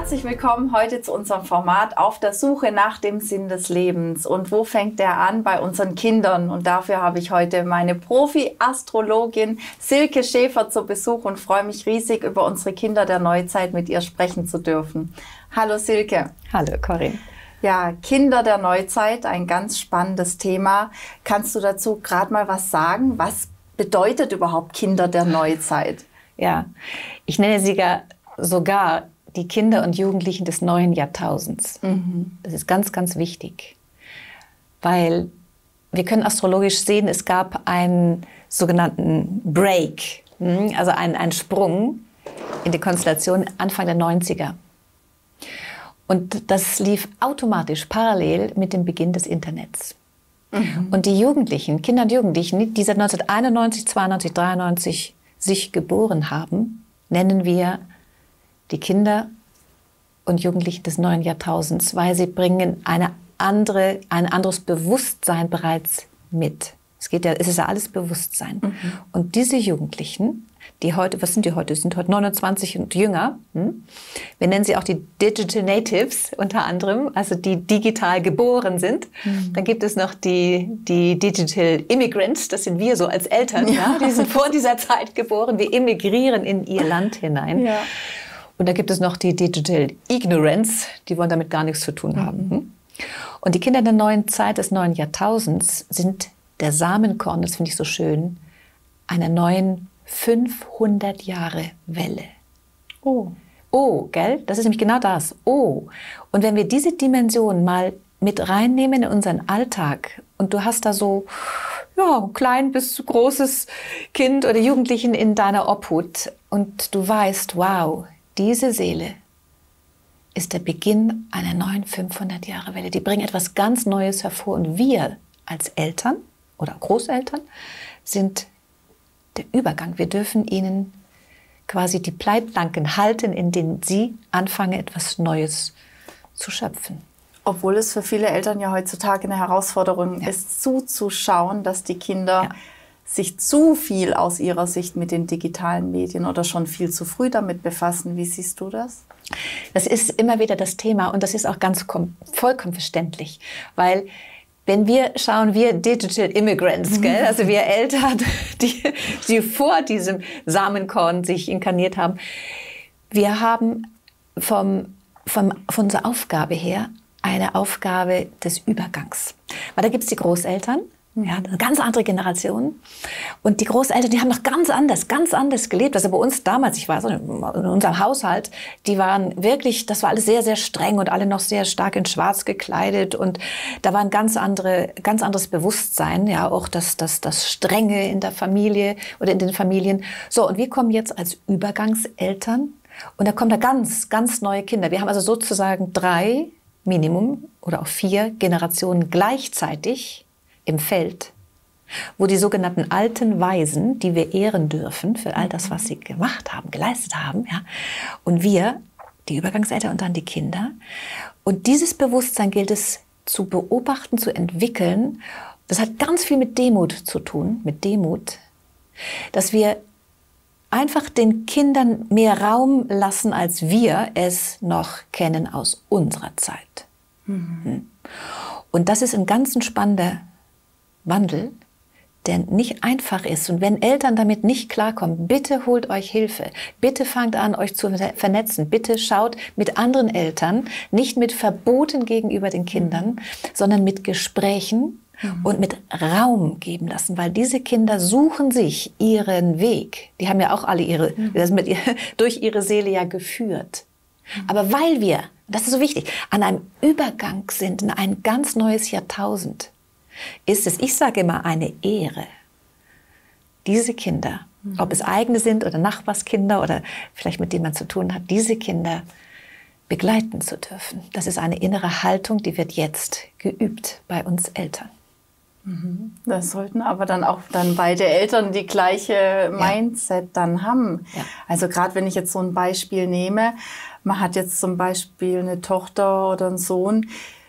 Herzlich willkommen heute zu unserem Format Auf der Suche nach dem Sinn des Lebens. Und wo fängt der an? Bei unseren Kindern. Und dafür habe ich heute meine Profi-Astrologin Silke Schäfer zu Besuch und freue mich riesig, über unsere Kinder der Neuzeit mit ihr sprechen zu dürfen. Hallo Silke. Hallo Corinne. Ja, Kinder der Neuzeit, ein ganz spannendes Thema. Kannst du dazu gerade mal was sagen? Was bedeutet überhaupt Kinder der Neuzeit? Ja, ich nenne sie sogar die Kinder und Jugendlichen des neuen Jahrtausends. Das ist ganz, ganz wichtig, weil wir können astrologisch sehen, es gab einen sogenannten Break, also einen Sprung in die Konstellation Anfang der 90er. Und das lief automatisch parallel mit dem Beginn des Internets. Und die Jugendlichen, Kinder und Jugendlichen, die seit 1991, 92, 93 sich geboren haben, nennen wir die Kinder und Jugendlichen des neuen Jahrtausends, weil sie bringen ein anderes Bewusstsein bereits mit. Es ist ja alles Bewusstsein. Und diese Jugendlichen, die heute, was sind die heute? Sind heute 29 und jünger. Wir nennen sie auch die Digital Natives unter anderem, also die digital geboren sind. Dann gibt es noch die Digital Immigrants, das sind wir so als Eltern. Ja. Die sind vor dieser Zeit geboren, wir emigrieren in ihr Land hinein. Ja. Und da gibt es noch die Digital Ignorance, die wollen damit gar nichts zu tun haben. Und die Kinder der neuen Zeit, des neuen Jahrtausends, sind der Samenkorn, das finde ich so schön, einer neuen 500 Jahre Welle. Oh, gell? Das ist nämlich genau das. Oh. Und wenn wir diese Dimension mal mit reinnehmen in unseren Alltag und du hast da so ein klein bis großes Kind oder Jugendlichen in deiner Obhut und du weißt, wow, diese Seele ist der Beginn einer neuen 500 Jahre Welle. Die bringen etwas ganz Neues hervor und wir als Eltern oder Großeltern sind der Übergang. Wir dürfen ihnen quasi die Leitplanken halten, in denen sie anfangen, etwas Neues zu schöpfen. Obwohl es für viele Eltern ja heutzutage eine Herausforderung ist, zuzuschauen, dass die Kinder sich zu viel aus ihrer Sicht mit den digitalen Medien oder schon viel zu früh damit befassen. Wie siehst du das? Das ist immer wieder das Thema und das ist auch vollkommen verständlich, weil wenn wir schauen, wir Digital Immigrants, gell? Also wir Eltern, die vor diesem Samenkorn sich inkarniert haben, wir haben von unserer Aufgabe her eine Aufgabe des Übergangs. Weil da gibt es die Großeltern, ja, eine ganz andere Generation. Und die Großeltern, die haben noch ganz anders gelebt. Also bei uns damals, ich weiß, in unserem Haushalt, die waren wirklich, das war alles sehr, sehr streng und alle noch sehr stark in Schwarz gekleidet. Und da war ein ganz anderes Bewusstsein, ja, auch das Strenge in der Familie oder in den Familien. So, und wir kommen jetzt als Übergangseltern und da kommen da ganz, ganz neue Kinder. Wir haben also sozusagen 3 Minimum oder auch 4 Generationen gleichzeitig im Feld, wo die sogenannten alten Weisen, die wir ehren dürfen für all das, was sie gemacht haben, geleistet haben, ja, und wir, die Übergangseltern und dann die Kinder. Und dieses Bewusstsein gilt es zu beobachten, zu entwickeln. Das hat ganz viel mit Demut zu tun, dass wir einfach den Kindern mehr Raum lassen, als wir es noch kennen aus unserer Zeit. Und das ist ein ganz spannender Wandel, der nicht einfach ist. Und wenn Eltern damit nicht klarkommen, bitte holt euch Hilfe. Bitte fangt an, euch zu vernetzen. Bitte schaut mit anderen Eltern, nicht mit Verboten gegenüber den Kindern, sondern mit Gesprächen und mit Raum geben lassen. Weil diese Kinder suchen sich ihren Weg. Die haben ja auch alle durch ihre Seele ja geführt. Aber weil wir, das ist so wichtig, an einem Übergang sind in ein ganz neues Jahrtausend, ist es, ich sage immer, eine Ehre, diese Kinder, ob es eigene sind oder Nachbarskinder oder vielleicht mit denen man zu tun hat, diese Kinder begleiten zu dürfen. Das ist eine innere Haltung, die wird jetzt geübt bei uns Eltern. Das sollten aber dann auch beide Eltern die gleiche Mindset dann haben. Ja. Also gerade wenn ich jetzt so ein Beispiel nehme, man hat jetzt zum Beispiel eine Tochter oder einen Sohn,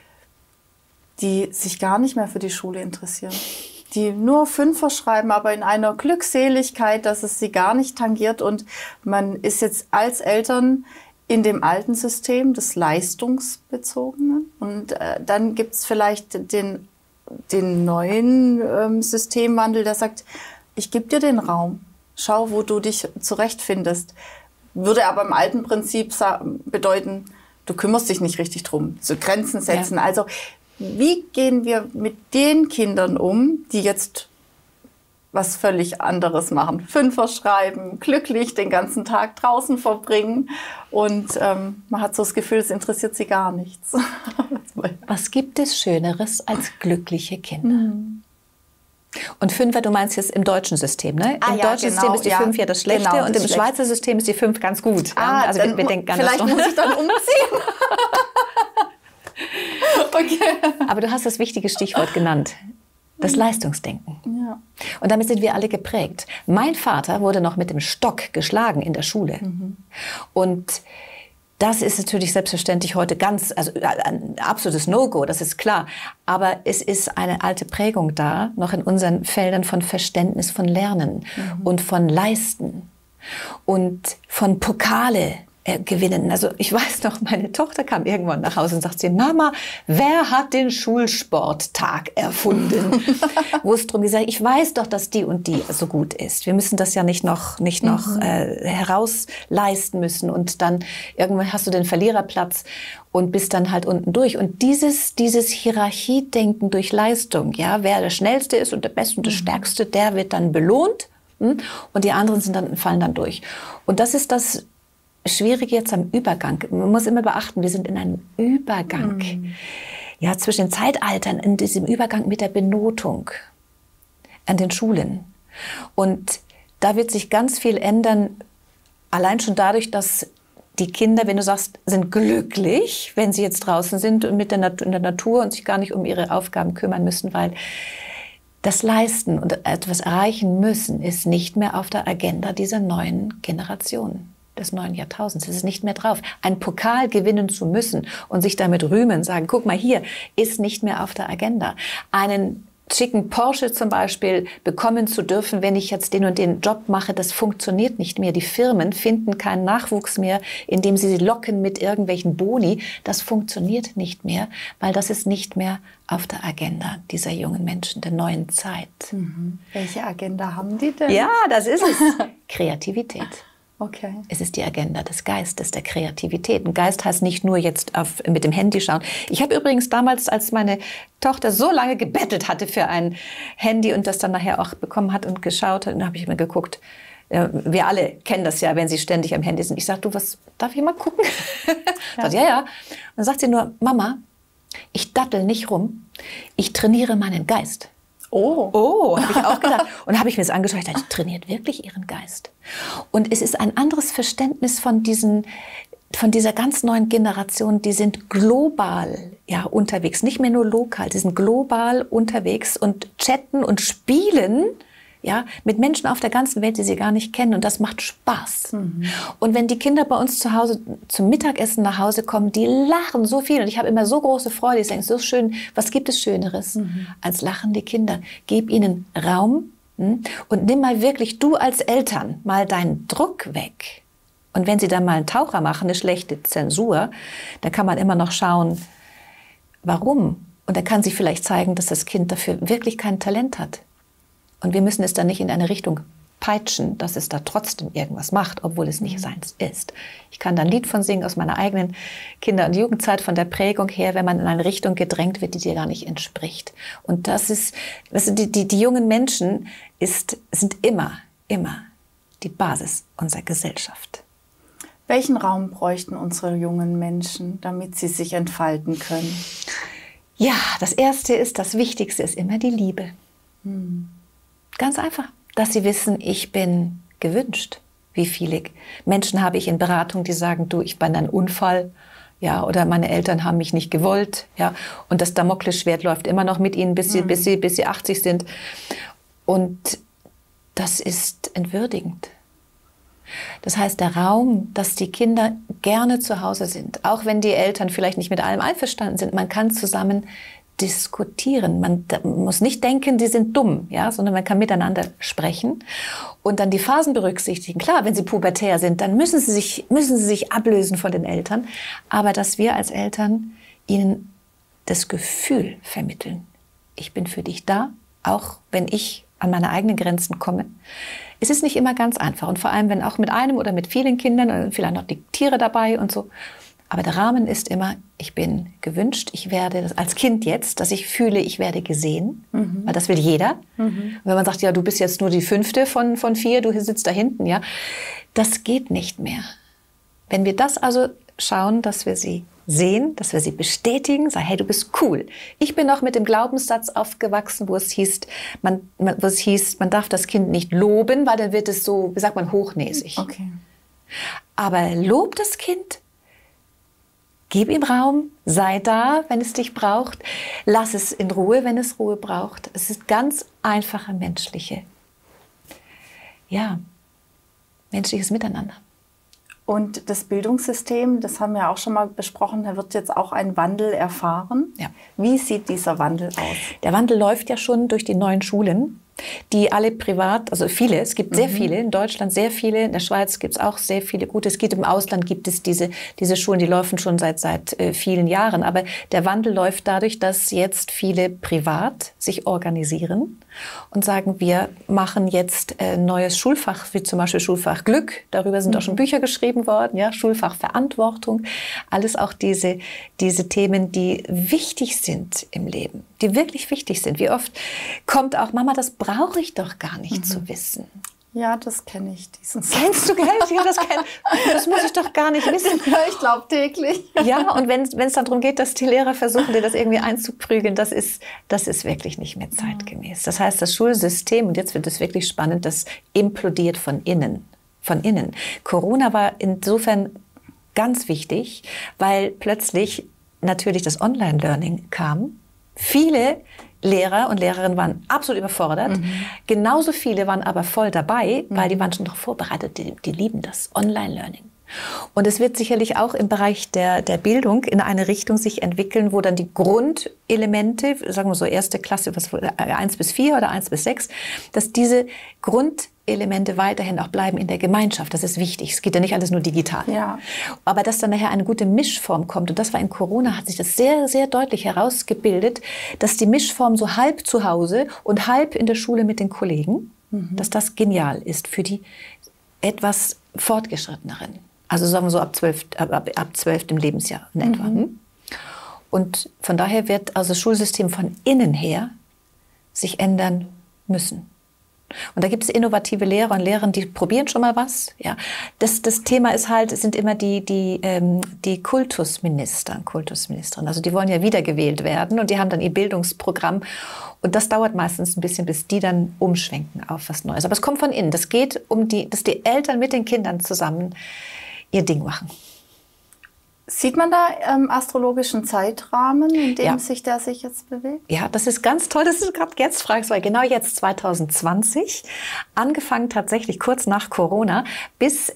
die sich gar nicht mehr für die Schule interessieren. Die nur 5er schreiben, aber in einer Glückseligkeit, dass es sie gar nicht tangiert. Und man ist jetzt als Eltern in dem alten System des Leistungsbezogenen. Und dann gibt es vielleicht den neuen Systemwandel, der sagt, ich gebe dir den Raum, schau, wo du dich zurechtfindest. Würde aber im alten Prinzip bedeuten, du kümmerst dich nicht richtig drum, so Grenzen setzen. Ja. Also wie gehen wir mit den Kindern um, die jetzt was völlig anderes machen? Fünfer schreiben, glücklich den ganzen Tag draußen verbringen und man hat so das Gefühl, es interessiert sie gar nichts. Was gibt es Schöneres als glückliche Kinder? Und Fünfer, du meinst jetzt im deutschen System, ne? Im deutschen System ist die 5 ja das Schlechte und im Schweizer System ist die 5 ganz gut. Ja? Also wir denken ganz vielleicht muss ich dann umziehen. Okay. Aber du hast das wichtige Stichwort genannt. Das Leistungsdenken. Ja. Und damit sind wir alle geprägt. Mein Vater wurde noch mit dem Stock geschlagen in der Schule. Und das ist natürlich selbstverständlich heute also ein absolutes No-Go, das ist klar. Aber es ist eine alte Prägung da, noch in unseren Feldern von Verständnis von Lernen und von Leisten und von Pokale gewinnen. Also ich weiß noch, meine Tochter kam irgendwann nach Hause und sagt sie, Mama, wer hat den Schulsporttag erfunden? Wo es darum gesagt, ich weiß doch, dass die und die so gut ist. Wir müssen das ja nicht noch herausleisten müssen und dann irgendwann hast du den Verliererplatz und bist dann halt unten durch. Und dieses Hierarchiedenken durch Leistung, ja, wer der Schnellste ist und der Beste und der Stärkste, der wird dann belohnt und die anderen fallen dann durch. Und das ist das Schwierig jetzt am Übergang. Man muss immer beachten, wir sind in einem Übergang. Ja, zwischen den Zeitaltern, in diesem Übergang mit der Benotung an den Schulen. Und da wird sich ganz viel ändern, allein schon dadurch, dass die Kinder, wenn du sagst, sind glücklich, wenn sie jetzt draußen sind und in der Natur und sich gar nicht um ihre Aufgaben kümmern müssen, weil das Leisten und etwas erreichen müssen, ist nicht mehr auf der Agenda dieser neuen Generation. Des neuen Jahrtausends. Es ist nicht mehr drauf. Einen Pokal gewinnen zu müssen und sich damit rühmen, sagen, guck mal hier, ist nicht mehr auf der Agenda. Einen schicken Porsche zum Beispiel bekommen zu dürfen, wenn ich jetzt den und den Job mache, das funktioniert nicht mehr. Die Firmen finden keinen Nachwuchs mehr, indem sie locken mit irgendwelchen Boni. Das funktioniert nicht mehr, weil das ist nicht mehr auf der Agenda dieser jungen Menschen, der neuen Zeit. Welche Agenda haben die denn? Ja, das ist es. Kreativität. Okay. Es ist die Agenda des Geistes, der Kreativität. Und Geist heißt nicht nur jetzt mit dem Handy schauen. Ich habe übrigens damals, als meine Tochter so lange gebettelt hatte für ein Handy und das dann nachher auch bekommen hat und geschaut hat, und da habe ich mir geguckt, wir alle kennen das ja, wenn sie ständig am Handy sind. Ich sage, du, was, darf ich mal gucken? Sagt, ja. Und dann sagt sie nur, Mama, ich dattel nicht rum, ich trainiere meinen Geist. Oh, habe ich auch gedacht. Und da habe ich mir das angeschaut, ich dachte, die trainiert wirklich ihren Geist. Und es ist ein anderes Verständnis von dieser ganz neuen Generation, die sind global unterwegs, nicht mehr nur lokal, die sind global unterwegs und chatten und spielen mit Menschen auf der ganzen Welt, die sie gar nicht kennen. Und das macht Spaß. Und wenn die Kinder bei uns zu Hause zum Mittagessen nach Hause kommen, die lachen so viel. Und ich habe immer so große Freude. Ich denke, so schön, was gibt es Schöneres als lachende Kinder? Gib ihnen Raum und nimm mal wirklich, du als Eltern, mal deinen Druck weg. Und wenn sie dann mal einen Taucher machen, eine schlechte Zensur, dann kann man immer noch schauen, warum. Und dann kann sich vielleicht zeigen, dass das Kind dafür wirklich kein Talent hat. Und wir müssen es dann nicht in eine Richtung peitschen, dass es da trotzdem irgendwas macht, obwohl es nicht seins ist. Ich kann da ein Lied von singen aus meiner eigenen Kinder- und Jugendzeit, von der Prägung her, wenn man in eine Richtung gedrängt wird, die dir gar nicht entspricht. Und das ist, die jungen Menschen sind immer die Basis unserer Gesellschaft. Welchen Raum bräuchten unsere jungen Menschen, damit sie sich entfalten können? Ja, das Wichtigste ist immer die Liebe. Ganz einfach, dass sie wissen, ich bin gewünscht. Wie viele Menschen habe ich in Beratung, die sagen, du, ich bin ein Unfall, oder meine Eltern haben mich nicht gewollt, und das Damoklesschwert läuft immer noch mit ihnen, bis sie 80 sind. Und das ist entwürdigend. Das heißt, der Raum, dass die Kinder gerne zu Hause sind, auch wenn die Eltern vielleicht nicht mit allem einverstanden sind, man kann zusammen diskutieren. Man muss nicht denken, die sind dumm, sondern man kann miteinander sprechen und dann die Phasen berücksichtigen. Klar, wenn sie pubertär sind, dann müssen sie sich ablösen von den Eltern. Aber dass wir als Eltern ihnen das Gefühl vermitteln, ich bin für dich da, auch wenn ich an meine eigenen Grenzen komme. Es ist nicht immer ganz einfach. Und vor allem, wenn auch mit einem oder mit vielen Kindern, oder vielleicht noch die Tiere dabei und so. Aber der Rahmen ist immer, ich bin gewünscht, ich werde als Kind jetzt, dass ich fühle, ich werde gesehen, weil das will jeder. Und wenn man sagt, ja, du bist jetzt nur die 5. von 4, du sitzt da hinten, ja, das geht nicht mehr. Wenn wir das also schauen, dass wir sie sehen, dass wir sie bestätigen, sagen, hey, du bist cool. Ich bin auch mit dem Glaubenssatz aufgewachsen, wo es hieß, man darf das Kind nicht loben, weil dann wird es so, wie sagt man, hochnäsig. Okay. Aber lob das Kind. Gib ihm Raum, sei da, wenn es dich braucht. Lass es in Ruhe, wenn es Ruhe braucht. Es ist ganz einfache menschliches Miteinander. Und das Bildungssystem, das haben wir auch schon mal besprochen, da wird jetzt auch ein Wandel erfahren. Ja. Wie sieht dieser Wandel aus? Der Wandel läuft ja schon durch die neuen Schulen, die alle privat, also viele, es gibt sehr viele, in Deutschland sehr viele, in der Schweiz gibt es auch sehr viele gute. Es gibt im Ausland gibt es diese Schulen, die laufen schon seit vielen Jahren. Aber der Wandel läuft dadurch, dass jetzt viele privat sich organisieren und sagen, wir machen jetzt ein neues Schulfach, wie zum Beispiel Schulfach Glück. Darüber sind auch schon Bücher geschrieben worden, ja, Schulfach Verantwortung. Alles auch diese Themen, die wichtig sind im Leben, die wirklich wichtig sind. Wie oft kommt auch, Mama, das brauche ich doch gar nicht zu wissen. Ja, das kenne ich. Kennst du, gell? Ja, das muss ich doch gar nicht wissen. Ja, ich glaube täglich. Ja, und wenn es dann darum geht, dass die Lehrer versuchen, dir das irgendwie einzuprügeln, das ist wirklich nicht mehr zeitgemäß. Das heißt, das Schulsystem, und jetzt wird es wirklich spannend, das implodiert von innen. Corona war insofern ganz wichtig, weil plötzlich natürlich das Online-Learning kam. Viele Lehrer und Lehrerinnen waren absolut überfordert. Genauso viele waren aber voll dabei, weil die waren schon darauf vorbereitet. Die lieben das Online-Learning. Und es wird sicherlich auch im Bereich der Bildung in eine Richtung sich entwickeln, wo dann die Grundelemente, sagen wir so erste Klasse, 1 bis 4 oder 1 bis 6, dass diese Grundelemente weiterhin auch bleiben in der Gemeinschaft. Das ist wichtig. Es geht ja nicht alles nur digital. Ja. Aber dass dann nachher eine gute Mischform kommt, und das war in Corona, hat sich das sehr, sehr deutlich herausgebildet, dass die Mischform so halb zu Hause und halb in der Schule mit den Kollegen, dass das genial ist für die etwas Fortgeschritteneren. Also sagen wir so ab 12. Lebensjahr in etwa. Und von daher wird also das Schulsystem von innen her sich ändern müssen. Und da gibt es innovative Lehrer und Lehrerinnen, die probieren schon mal was. Ja. Das Thema ist halt, es sind immer die Kultusminister, Kultusministerinnen. Also die wollen ja wiedergewählt werden und die haben dann ihr Bildungsprogramm. Und das dauert meistens ein bisschen, bis die dann umschwenken auf was Neues. Aber es kommt von innen. Das geht dass die Eltern mit den Kindern zusammen ihr Ding machen. Sieht man da astrologischen Zeitrahmen, in dem sich jetzt bewegt? Ja, das ist ganz toll, dass du gerade jetzt fragst, weil genau jetzt 2020, angefangen tatsächlich kurz nach Corona, bis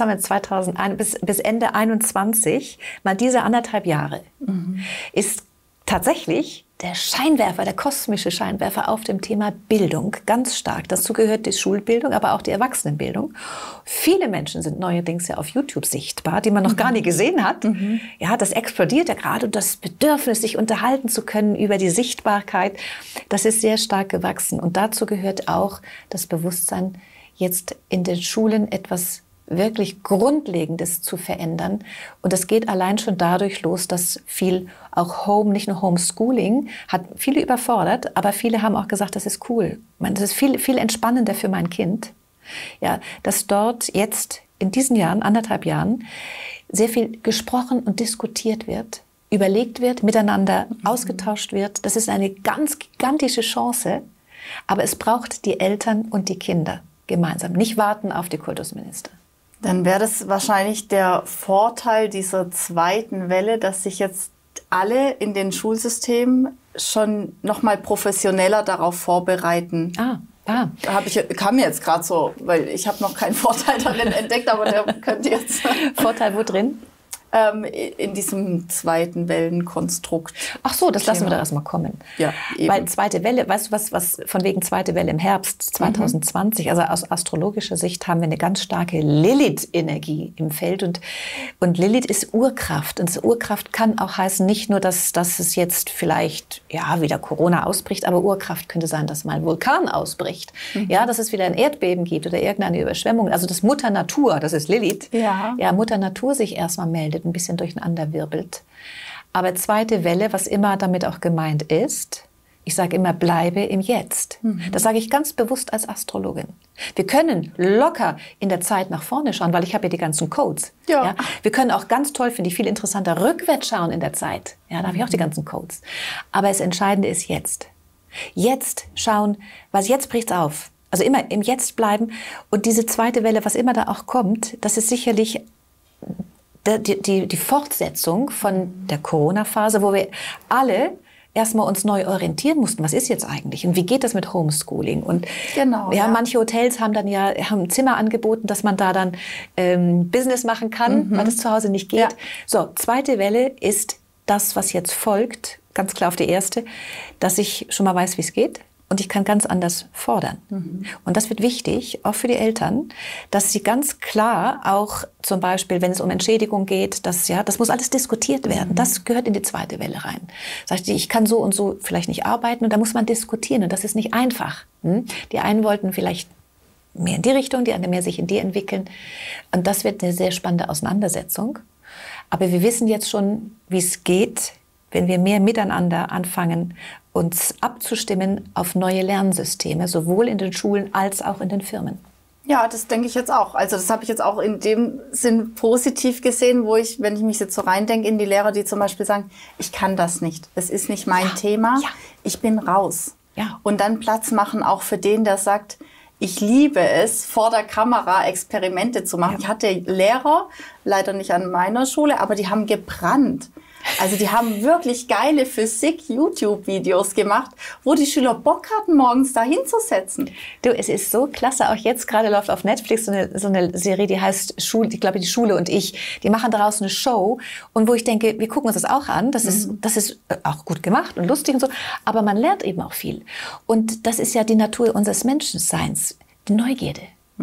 bis Ende 21, mal diese 1,5 Jahre, ist tatsächlich der Scheinwerfer, der kosmische Scheinwerfer auf dem Thema Bildung ganz stark. Dazu gehört die Schulbildung, aber auch die Erwachsenenbildung. Viele Menschen sind neuerdings ja auf YouTube sichtbar, die man noch gar nie gesehen hat. Ja, das explodiert ja gerade, und das Bedürfnis, sich unterhalten zu können über die Sichtbarkeit, das ist sehr stark gewachsen. Und dazu gehört auch das Bewusstsein, jetzt in den Schulen etwas wirklich Grundlegendes zu verändern. Und das geht allein schon dadurch los, dass viel auch nicht nur Homeschooling, hat viele überfordert, aber viele haben auch gesagt, das ist cool. Das ist viel, viel entspannender für mein Kind. Ja, dass dort jetzt in diesen Jahren, 1,5 Jahren, sehr viel gesprochen und diskutiert wird, überlegt wird, miteinander ausgetauscht wird. Das ist eine ganz gigantische Chance. Aber es braucht die Eltern und die Kinder gemeinsam. Nicht warten auf die Kultusminister. Dann wäre das wahrscheinlich der Vorteil dieser zweiten Welle, dass sich jetzt alle in den Schulsystemen schon noch mal professioneller darauf vorbereiten. Kam mir jetzt gerade so, weil ich habe noch keinen Vorteil darin entdeckt, aber der könnte jetzt. Vorteil wo drin? in diesem zweiten Wellenkonstrukt. Ach so, das lassen wir da erstmal kommen. Ja, eben. Weil zweite Welle, weißt du was von wegen zweite Welle im Herbst 2020, also aus astrologischer Sicht haben wir eine ganz starke Lilith-Energie im Feld und Lilith ist Urkraft und Urkraft kann auch heißen, nicht nur, dass es jetzt vielleicht wieder Corona ausbricht, aber Urkraft könnte sein, dass mal ein Vulkan ausbricht, dass es wieder ein Erdbeben gibt oder irgendeine Überschwemmung, also das Mutter Natur, das ist Lilith, Mutter Natur sich erstmal meldet, ein bisschen durcheinander wirbelt. Aber zweite Welle, was immer damit auch gemeint ist, ich sage immer, bleibe im Jetzt. Das sage ich ganz bewusst als Astrologin. Wir können locker in der Zeit nach vorne schauen, weil ich habe ja die ganzen Codes. Ja. Wir können auch ganz toll, finde ich, viel interessanter rückwärts schauen in der Zeit. Ja, da habe ich auch die ganzen Codes. Aber das Entscheidende ist jetzt. Jetzt schauen, was jetzt bricht's auf. Also immer im Jetzt bleiben. Und diese zweite Welle, was immer da auch kommt, das ist sicherlich die Fortsetzung von der Corona-Phase, wo wir alle erstmal uns neu orientieren mussten. Was ist jetzt eigentlich? Und wie geht das mit Homeschooling? Und manche Hotels haben dann haben Zimmer angeboten, dass man da dann Business machen kann, weil das zu Hause nicht geht. Ja. So, zweite Welle ist das, was jetzt folgt, ganz klar auf die erste, dass ich schon mal weiß, wie es geht. Und ich kann ganz anders fordern. Und das wird wichtig, auch für die Eltern, dass sie ganz klar auch zum Beispiel, wenn es um Entschädigung geht, das muss alles diskutiert werden. Das gehört in die zweite Welle rein. Sagt sie, ich kann so und so vielleicht nicht arbeiten und da muss man diskutieren und das ist nicht einfach. Die einen wollten vielleicht mehr in die Richtung, die anderen mehr sich in die entwickeln. Und das wird eine sehr spannende Auseinandersetzung. Aber wir wissen jetzt schon, wie es geht, wenn wir mehr miteinander anfangen, uns abzustimmen auf neue Lernsysteme, sowohl in den Schulen als auch in den Firmen. Ja, das denke ich jetzt auch. Also das habe ich jetzt auch in dem Sinn positiv gesehen, wo ich, wenn ich mich jetzt so reindenke, in die Lehrer, die zum Beispiel sagen, ich kann das nicht, das ist nicht mein Thema, ich bin raus. Ja. Und dann Platz machen auch für den, der sagt, ich liebe es, vor der Kamera Experimente zu machen. Ja. Ich hatte Lehrer, leider nicht an meiner Schule, aber die haben gebrannt. Also die haben wirklich geile Physik-YouTube-Videos gemacht, wo die Schüler Bock hatten, morgens da hinzusetzen. Du, es ist so klasse. Auch jetzt gerade läuft auf Netflix so eine Serie, die heißt ich glaube, die Schule und ich. Die machen daraus eine Show. Und wo ich denke, wir gucken uns das auch an. Das ist auch gut gemacht und lustig und so. Aber man lernt eben auch viel. Und das ist ja die Natur unseres Menschenseins. Die Neugierde.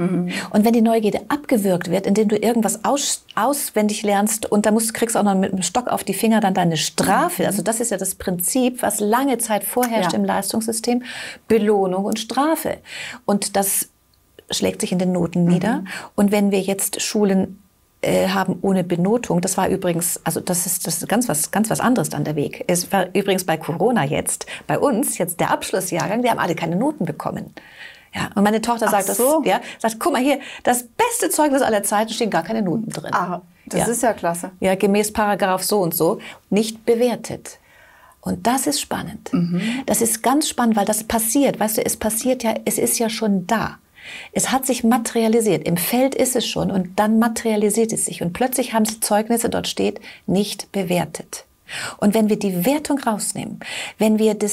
Und wenn die Neugierde abgewürgt wird, indem du irgendwas auswendig lernst und da kriegst du auch noch mit einem Stock auf die Finger dann deine Strafe. Also das ist ja das Prinzip, was lange Zeit vorherrscht im Leistungssystem. Belohnung und Strafe. Und das schlägt sich in den Noten nieder. Und wenn wir jetzt Schulen haben ohne Benotung, das war übrigens, also das ist ganz was anderes dann der Weg. Es war übrigens bei Corona jetzt, bei uns, jetzt der Abschlussjahrgang, die haben alle keine Noten bekommen. Ja, und meine Tochter sagt, sagt, guck mal hier, das beste Zeugnis aller Zeiten, stehen gar keine Noten drin. Ah, das ist ja klasse. Ja, gemäß Paragraph so und so, nicht bewertet. Und das ist spannend. Das ist ganz spannend, weil das passiert. Weißt du, es ist ja schon da. Es hat sich materialisiert. Im Feld ist es schon und dann materialisiert es sich. Und plötzlich haben sie Zeugnisse, dort steht, nicht bewertet. Und wenn wir die Wertung rausnehmen, wenn wir die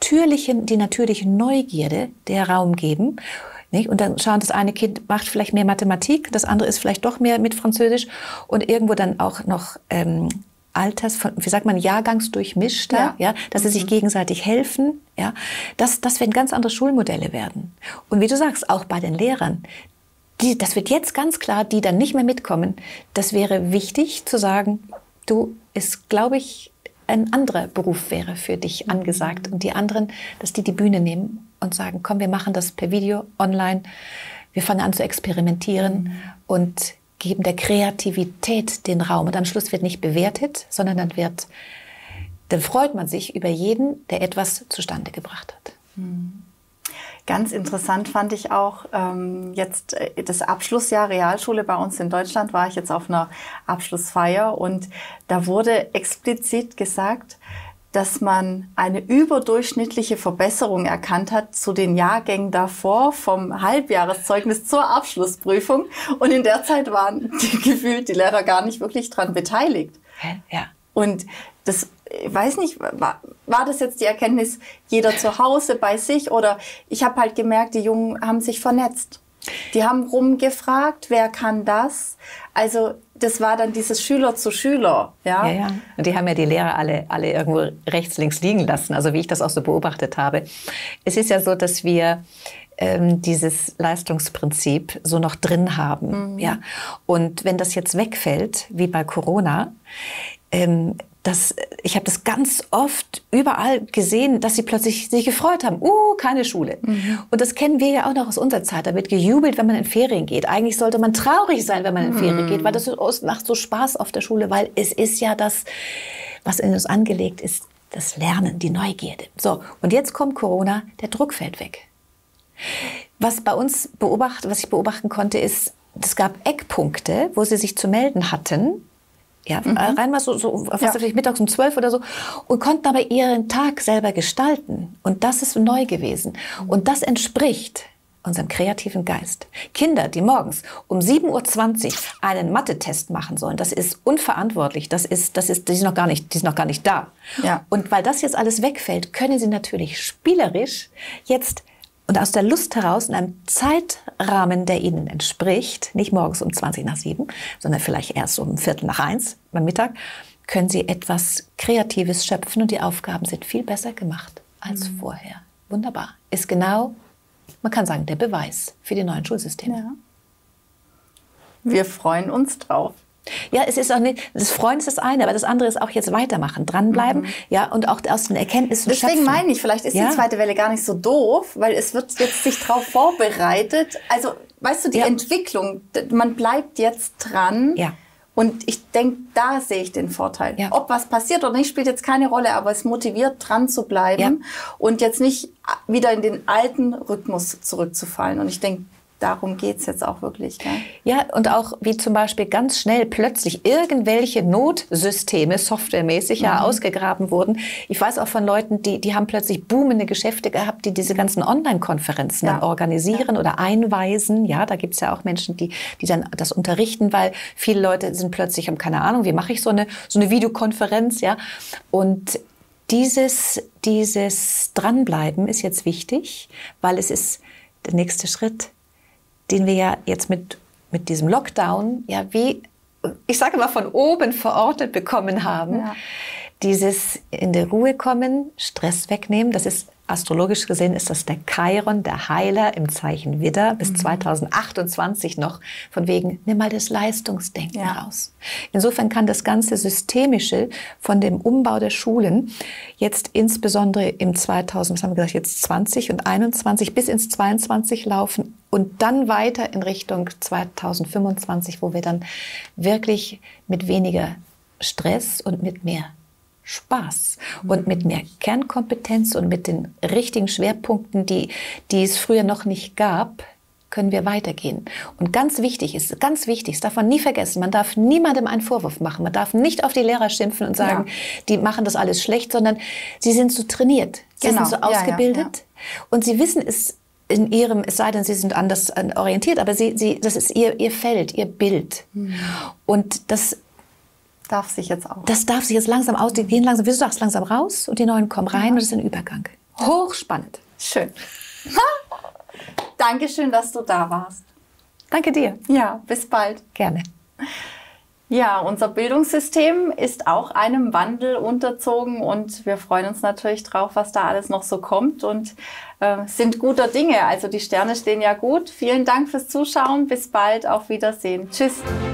natürliche Neugierde der Raum geben, nicht? Und dann schauen, das eine Kind macht vielleicht mehr Mathematik, das andere ist vielleicht doch mehr mit Französisch und irgendwo dann auch noch jahrgangsdurchmischter, dass sie sich gegenseitig helfen, das werden ganz andere Schulmodelle werden. Und wie du sagst, auch bei den Lehrern, das wird jetzt ganz klar, die dann nicht mehr mitkommen, das wäre wichtig zu sagen, du, ist, glaube ich, ein anderer Beruf wäre für dich angesagt. Und die anderen, dass die Bühne nehmen und sagen, komm, wir machen das per Video, online. Wir fangen an zu experimentieren und geben der Kreativität den Raum. Und am Schluss wird nicht bewertet, sondern dann freut man sich über jeden, der etwas zustande gebracht hat. Ganz interessant fand ich auch jetzt das Abschlussjahr Realschule bei uns in Deutschland, war ich jetzt auf einer Abschlussfeier und da wurde explizit gesagt, dass man eine überdurchschnittliche Verbesserung erkannt hat zu den Jahrgängen davor, vom Halbjahreszeugnis zur Abschlussprüfung. Und in der Zeit waren gefühlt die Lehrer gar nicht wirklich dran beteiligt. Ja. Und das, ich weiß nicht, war das jetzt die Erkenntnis, jeder zu Hause bei sich? Oder ich habe halt gemerkt, die Jungen haben sich vernetzt. Die haben rumgefragt, wer kann das? Also das war dann dieses Schüler zu Schüler. Ja, ja. Und die haben ja die Lehrer alle irgendwo rechts, links liegen lassen, also wie ich das auch so beobachtet habe. Es ist ja so, dass wir dieses Leistungsprinzip so noch drin haben. Ja? Und wenn das jetzt wegfällt, wie bei Corona, ich habe das ganz oft überall gesehen, dass sie plötzlich sich gefreut haben. Keine Schule. Und das kennen wir ja auch noch aus unserer Zeit. Da wird gejubelt, wenn man in Ferien geht. Eigentlich sollte man traurig sein, wenn man in Ferien geht, weil das macht so Spaß auf der Schule, weil es ist ja das, was in uns angelegt ist, das Lernen, die Neugierde. So, und jetzt kommt Corona, der Druck fällt weg. Was ich beobachten konnte, ist, es gab Eckpunkte, wo sie sich zu melden hatten. Ja, rein mal vielleicht mittags um 12 oder so, und konnten aber ihren Tag selber gestalten. Und das ist neu gewesen. Und das entspricht unserem kreativen Geist. Kinder, die morgens um 7:20 Uhr einen Mathe-Test machen sollen, das ist unverantwortlich. Die sind noch gar nicht da. Ja. Und weil das jetzt alles wegfällt, können sie natürlich spielerisch jetzt und aus der Lust heraus in einem Zeitrahmen, der ihnen entspricht, nicht morgens um 7:20, sondern vielleicht erst um 1:45 beim Mittag, können sie etwas Kreatives schöpfen und die Aufgaben sind viel besser gemacht als vorher. Wunderbar. Ist genau, man kann sagen, der Beweis für die neuen Schulsysteme. Ja. Wir freuen uns drauf. Ja, es ist auch nicht, das Freuen ist das eine, aber das andere ist auch jetzt weitermachen, dranbleiben, ja, und auch aus den Erkenntnissen schöpfen. Deswegen meine ich, vielleicht ist die zweite Welle gar nicht so doof, weil es wird jetzt sich darauf vorbereitet. Also, weißt du, die Entwicklung, man bleibt jetzt dran. Ja. Und ich denke, da sehe ich den Vorteil. Ja. Ob was passiert oder nicht, spielt jetzt keine Rolle, aber es motiviert, dran zu bleiben und jetzt nicht wieder in den alten Rhythmus zurückzufallen. Und ich denke, darum geht's jetzt auch wirklich. Gell? Ja, und auch wie zum Beispiel ganz schnell plötzlich irgendwelche Notsysteme softwaremäßig ausgegraben wurden. Ich weiß auch von Leuten, die haben plötzlich boomende Geschäfte gehabt, die diese ganzen Online-Konferenzen dann organisieren oder einweisen. Ja, da gibt's ja auch Menschen, die dann das unterrichten, weil viele Leute sind plötzlich, haben keine Ahnung, wie mache ich so eine Videokonferenz, ja. Und dieses Dranbleiben ist jetzt wichtig, weil es ist der nächste Schritt, den wir ja jetzt mit diesem Lockdown, ja, wie, ich sage mal, von oben verordnet bekommen haben. Ja. Dieses in der Ruhe kommen, Stress wegnehmen, das ist astrologisch gesehen, ist das der Chiron, der Heiler im Zeichen Widder, bis 2028 noch, von wegen, nimm mal das Leistungsdenken raus. Insofern kann das ganze Systemische von dem Umbau der Schulen jetzt insbesondere im 2020 und 21 bis ins 22 laufen und dann weiter in Richtung 2025, wo wir dann wirklich mit weniger Stress und mit mehr Spaß und mit mehr Kernkompetenz und mit den richtigen Schwerpunkten, die es früher noch nicht gab, können wir weitergehen. Und ganz wichtig, das darf man nie vergessen, man darf niemandem einen Vorwurf machen, man darf nicht auf die Lehrer schimpfen und sagen, die machen das alles schlecht, sondern sie sind so trainiert, sie sind so ausgebildet und sie wissen es in ihrem, es sei denn, sie sind anders orientiert, aber das ist ihr Feld, ihr Bild. Und das darf sich jetzt auch. Das darf sich jetzt langsam aus. Die gehen langsam, wie du sagst, langsam raus und die Neuen kommen rein und das ist ein Übergang. Hochspannend. Schön. Dankeschön, dass du da warst. Danke dir. Ja, bis bald. Gerne. Ja, unser Bildungssystem ist auch einem Wandel unterzogen und wir freuen uns natürlich drauf, was da alles noch so kommt und sind guter Dinge. Also die Sterne stehen ja gut. Vielen Dank fürs Zuschauen. Bis bald. Auf Wiedersehen. Tschüss.